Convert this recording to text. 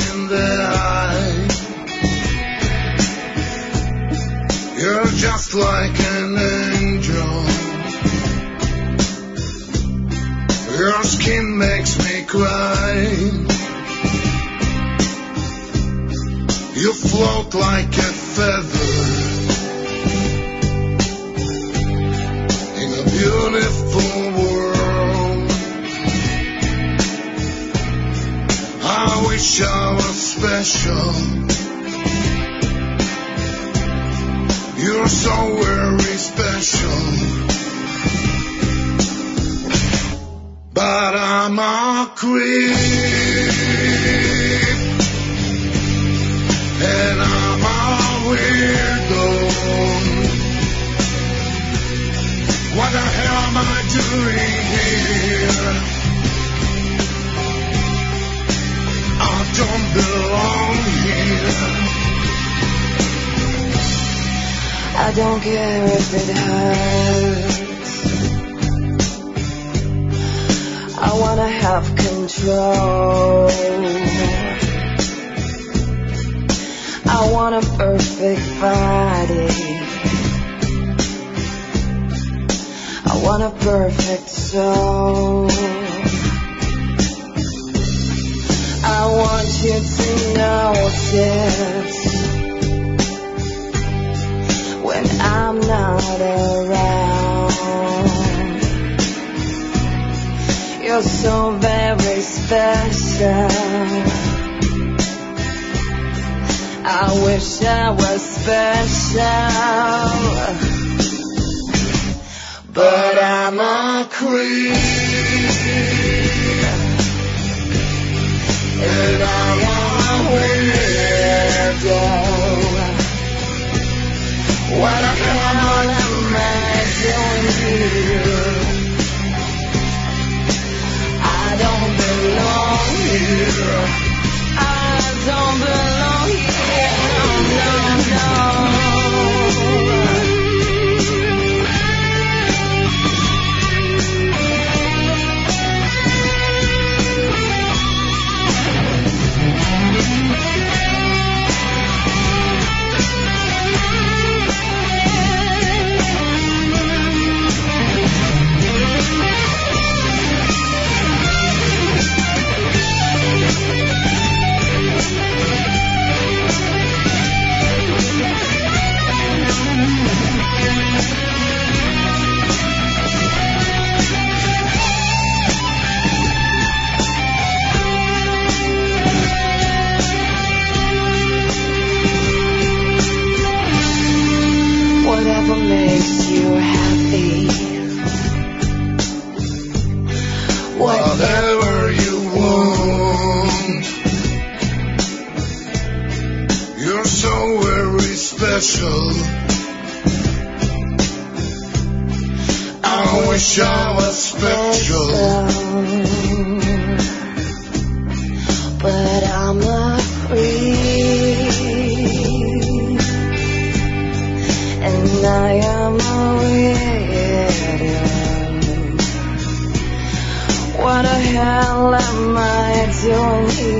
in the eye. You're just like an angel. Your skin makes me cry. You float like a feather in a beautiful world. I wish I was special. You're so very special. But I'm a creep, and I'm a weirdo. What the hell am I doing here? I don't belong here. I don't care if it hurts. I wanna have control. I want a perfect body. I want a perfect soul. I want you to notice when I'm not around. You're so very special. I wish I was special, but I'm a creep, and I am a weirdo. What the hell am I doing here? I don't belong here. I don't belong here. No, no. Whatever makes you happy, whatever you want. You're so very special. I wish I was special, but I'm a creep, and I am a weirdo. What the hell am I doing here?